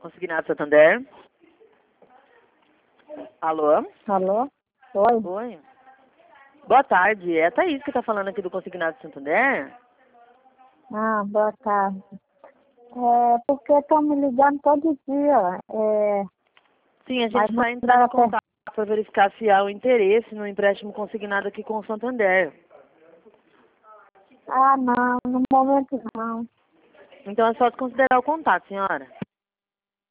Consignado Santander. Alô? Alô? Oi? Oi. Boa tarde. É a Thaís que está falando aqui do Consignado Santander. Ah, boa tarde. Porque estão me ligando todo dia. Sim, a gente Mas está não entrando dá em contato para verificar se há o interesse no empréstimo consignado aqui com o Santander. Ah, não, no momento não. Então é só desconsiderar o contato, senhora.